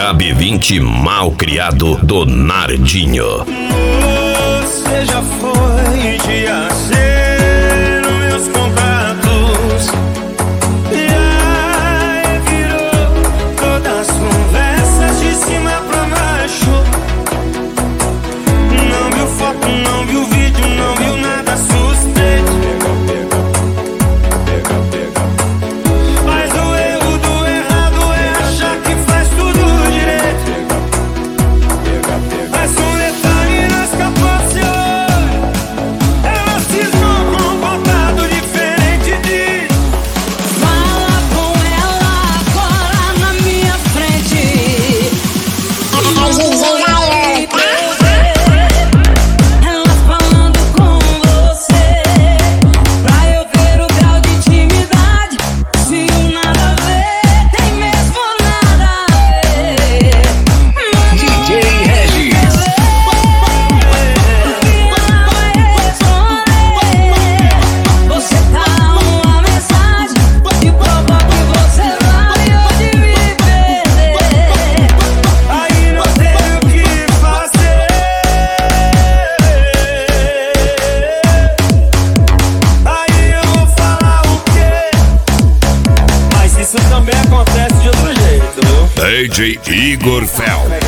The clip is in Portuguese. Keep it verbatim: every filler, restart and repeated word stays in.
Grab vinte mal criado do Nardinho. Você já foi de aceiro meus contatos, e aí virou todas as conversas de cima pra baixo. Não viu foto, não viu vídeo, não viu nada suspeito. Mas o erro do errado é achar que faz tudo direito. Mas um detalhe nas capas seu olho, ela cismou com um contato diferente de. Fala com ela agora na minha frente. É D J Gaio, tá? Ela falando com você, pra eu ver o grau de intimidade. Se o nada a ver, tem mesmo nada a ver. D J Regis. Você tá uma mensagem de prova que você vai, eu devia perder. Aí não sei o que fazer. Aí eu vou falar o quê? Mas isso também acontece de outro jeito, viu? D J Igor Fel.